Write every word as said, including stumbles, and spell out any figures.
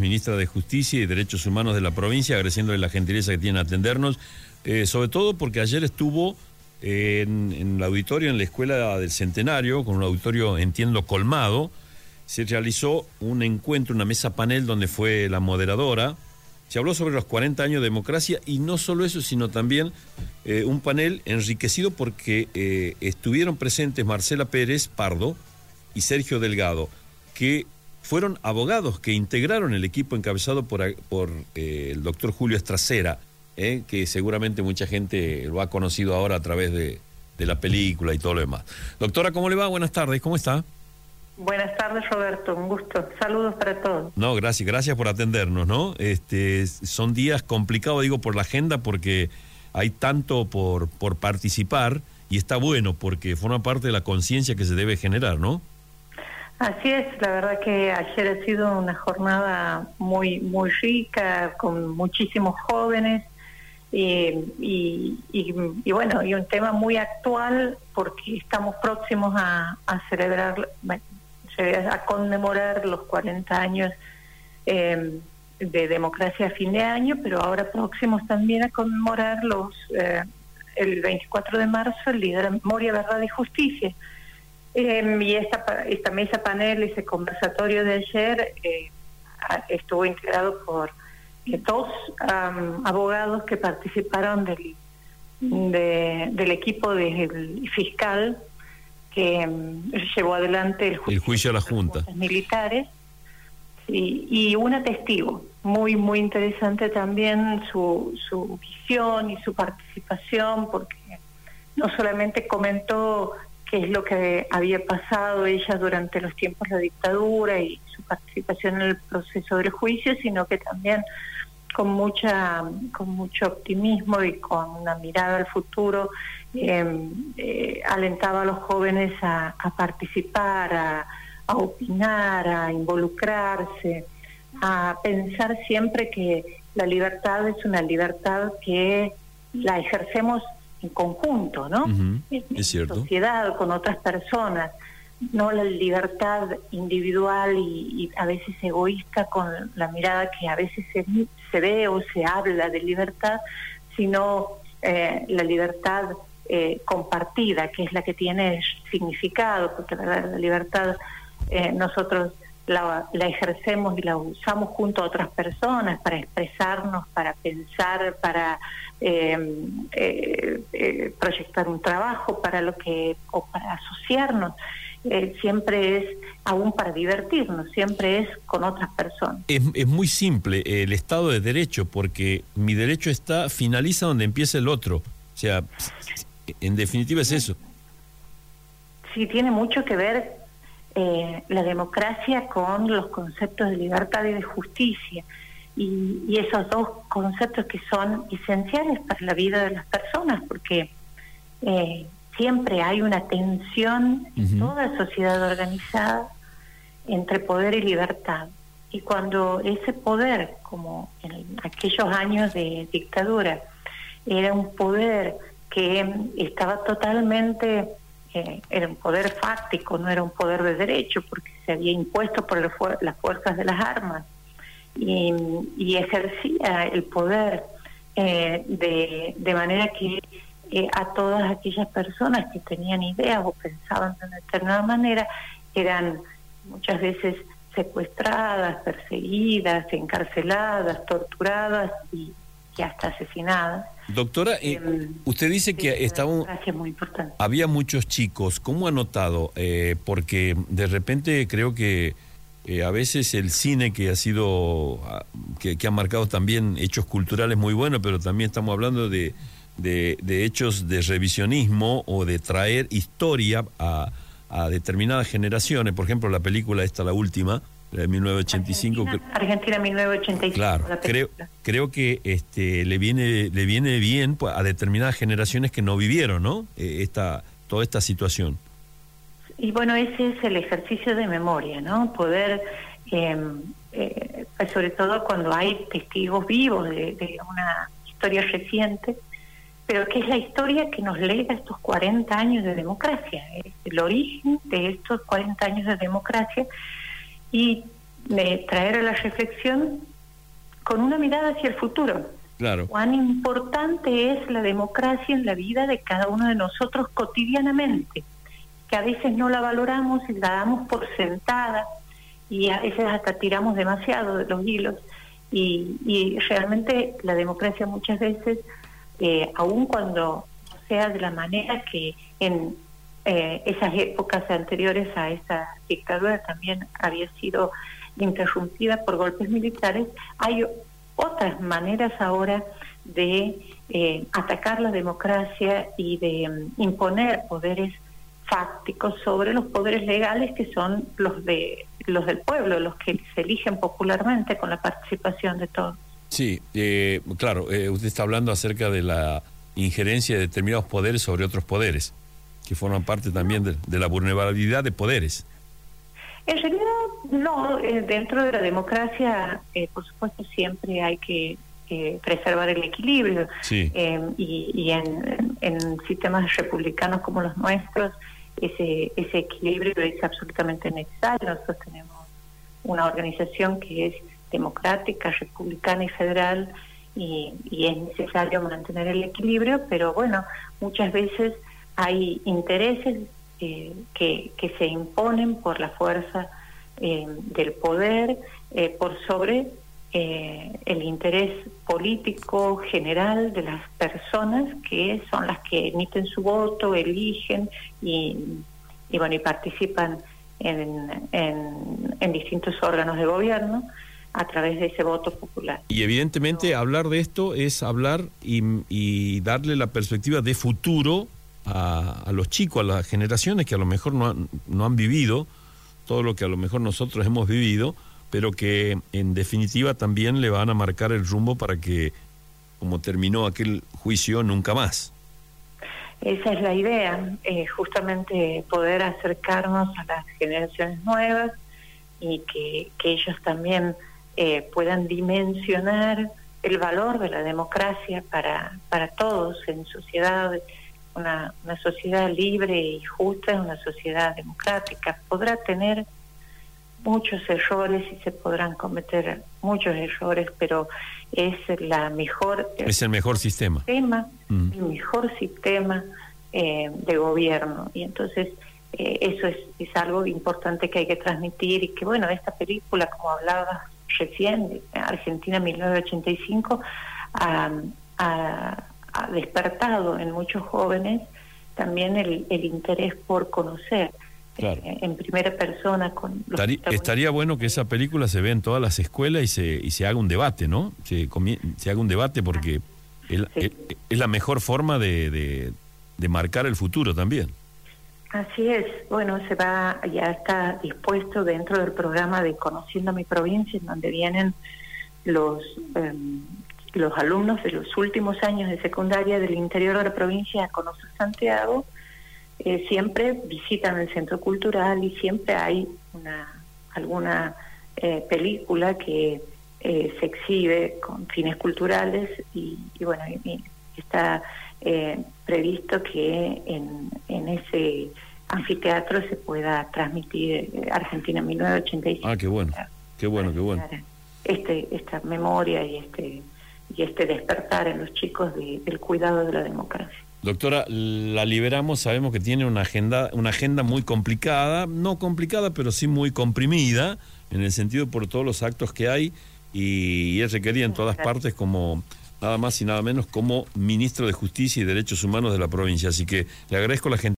ministra de Justicia y Derechos Humanos de la provincia, agradeciéndole la gentileza que tiene a atendernos, eh, sobre todo porque ayer estuvo eh, en, en el auditorio, en la Escuela del Centenario, con un auditorio, entiendo, colmado. Se realizó un encuentro, una mesa panel donde fue la moderadora. Se habló sobre los cuarenta años de democracia y no solo eso, sino también eh, un panel enriquecido porque eh, estuvieron presentes Marcela Pérez Pardo y Sergio Delgado, que fueron abogados que integraron el equipo encabezado por, por eh, el doctor Julio Estracera, eh, que seguramente mucha gente lo ha conocido ahora a través de, de la película y todo lo demás. Doctora, ¿cómo le va? Buenas tardes, ¿cómo está? Buenas tardes, Roberto, un gusto. Saludos para todos. No, gracias, gracias por atendernos, ¿no? Este, son días complicados, digo, por la agenda, porque hay tanto por, por participar, y está bueno, porque forma parte de la conciencia que se debe generar, ¿no? Así es, la verdad que ayer ha sido una jornada muy, muy rica, con muchísimos jóvenes, eh, y, y, y bueno, y un tema muy actual, porque estamos próximos a, a celebrar... a conmemorar los cuarenta años eh, de democracia a fin de año, pero ahora próximos también a conmemorar los eh, el veinticuatro de marzo, el Día de la Memoria, Verdad y Justicia. Eh, y esta, esta mesa panel, ese conversatorio de ayer, eh, estuvo integrado por eh, dos um, abogados que participaron del, de, del equipo del fiscal que um, llevó adelante el juicio, el juicio a la Junta militares, sí, y una testigo muy muy interesante también su, su visión y su participación, porque no solamente comentó qué es lo que había pasado ella durante los tiempos de la dictadura y su participación en el proceso del juicio, sino que también con mucha con mucho optimismo y con una mirada al futuro eh, eh, alentaba a los jóvenes a, a participar, a, a opinar, a involucrarse, a pensar siempre que la libertad es una libertad que la ejercemos en conjunto, ¿no? Uh-huh. En, es cierto. en sociedad, con otras personas, no la libertad individual y, y a veces egoísta con la mirada que a veces se, se ve o se habla de libertad, sino eh, la libertad eh, compartida, que es la que tiene significado, porque la, la libertad eh, nosotros la, la ejercemos y la usamos junto a otras personas para expresarnos, para pensar, para eh, eh, eh, proyectar un trabajo, para lo que o para asociarnos. Eh, siempre es, aún para divertirnos, siempre es con otras personas. Es, es muy simple el Estado de Derecho, porque mi derecho está finaliza donde empieza el otro. O sea, en definitiva es eso. Sí, tiene mucho que ver eh, la democracia con los conceptos de libertad y de justicia, y, y esos dos conceptos que son esenciales para la vida de las personas, porque eh, siempre hay una tensión en uh-huh. toda sociedad organizada entre poder y libertad. Y cuando ese poder, como en aquellos años de dictadura, era un poder que estaba totalmente, eh, era un poder fáctico, no era un poder de derecho, porque se había impuesto por el fu- las fuerzas de las armas, y, y ejercía el poder eh, de, de manera que Eh, a todas aquellas personas que tenían ideas o pensaban de una determinada manera, eran muchas veces secuestradas, perseguidas, encarceladas, torturadas y, y hasta asesinadas. Doctora, eh, eh, usted dice que sí, estaba un, es muy importante. Había muchos chicos. ¿Cómo ha notado? Eh, porque de repente creo que eh, a veces el cine que ha sido, que, que ha marcado también hechos culturales muy buenos, pero también estamos hablando de De, de hechos de revisionismo o de traer historia a, a determinadas generaciones. Por ejemplo, la película esta, la última, la de mil novecientos ochenta y cinco. Argentina, que, Argentina mil novecientos ochenta y cinco. Claro, creo, creo que este le viene le viene bien a determinadas generaciones que no vivieron, ¿no? Eh, esta toda esta situación. Y bueno, ese es el ejercicio de memoria, ¿no? Poder, eh, eh, sobre todo cuando hay testigos vivos de, de una historia reciente, pero que es la historia que nos lega estos cuarenta años de democracia, es el origen de estos cuarenta años de democracia, y de traer a la reflexión con una mirada hacia el futuro. Claro. Cuán importante es la democracia en la vida de cada uno de nosotros cotidianamente, que a veces no la valoramos y la damos por sentada, y a veces hasta tiramos demasiado de los hilos, y, y realmente la democracia muchas veces, eh, aun cuando sea de la manera que en eh, esas épocas anteriores a esa dictadura también había sido interrumpida por golpes militares, hay otras maneras ahora de eh, atacar la democracia y de um, imponer poderes fácticos sobre los poderes legales, que son los de los del pueblo, los que se eligen popularmente con la participación de todos. Sí, eh, claro, eh, usted está hablando acerca de la injerencia de determinados poderes sobre otros poderes, que forman parte también de, de la vulnerabilidad de poderes. En realidad, no, eh, dentro de la democracia, eh, por supuesto, siempre hay que eh, preservar el equilibrio. Sí. Eh, y y en, en sistemas republicanos como los nuestros, ese, ese equilibrio es absolutamente necesario. Nosotros tenemos una organización que es democrática, republicana y federal, y, y es necesario mantener el equilibrio, pero bueno, muchas veces hay intereses Eh, que, que se imponen por la fuerza eh, del poder, eh, por sobre eh, el interés político general de las personas, que son las que emiten su voto, eligen y, y bueno, y participan en, en, en distintos órganos de gobierno a través de ese voto popular. Y evidentemente hablar de esto es hablar y, y darle la perspectiva de futuro A, a los chicos, a las generaciones que a lo mejor no han, no han vivido todo lo que a lo mejor nosotros hemos vivido, pero que en definitiva también le van a marcar el rumbo para que, como terminó aquel juicio, nunca más. Esa es la idea, eh, justamente poder acercarnos a las generaciones nuevas y que, que ellos también eh, puedan dimensionar el valor de la democracia para, para todos en sociedad. Una, una sociedad libre y justa es una sociedad democrática. Podrá tener muchos errores y se podrán cometer muchos errores, pero es la mejor es el mejor sistema, sistema mm. el mejor sistema eh, de gobierno, y entonces eh, eso es, es algo importante que hay que transmitir. Y que bueno, esta película, como hablaba recién, Argentina mil novecientos ochenta y cinco, a, a ha despertado en muchos jóvenes también el, el interés por conocer, claro, eh, en primera persona. Con los Estaría, estaría bueno que esa película se vea en todas las escuelas y se y se haga un debate, ¿no? Se, se haga un debate porque es, sí. es, es la mejor forma de, de, de marcar el futuro también. Así es. Bueno, se va, ya está dispuesto dentro del programa de Conociendo mi Provincia, en donde vienen los eh, los alumnos de los últimos años de secundaria del interior de la provincia a conocer Santiago. Eh, siempre visitan el centro cultural y siempre hay una alguna eh, película que eh, se exhibe con fines culturales, y, y bueno, y, y está eh, previsto que en, en ese anfiteatro se pueda transmitir eh, Argentina mil novecientos ochenta y cinco. Ah, qué bueno, qué bueno, qué bueno. Este, esta memoria y este y este despertar en los chicos de, del cuidado de la democracia. Doctora, la liberamos, sabemos que tiene una agenda, una agenda muy complicada, no complicada, pero sí muy comprimida, en el sentido por todos los actos que hay, y, y es requerida en todas partes como, nada más y nada menos, como ministro de Justicia y Derechos Humanos de la provincia. Así que le agradezco la gente.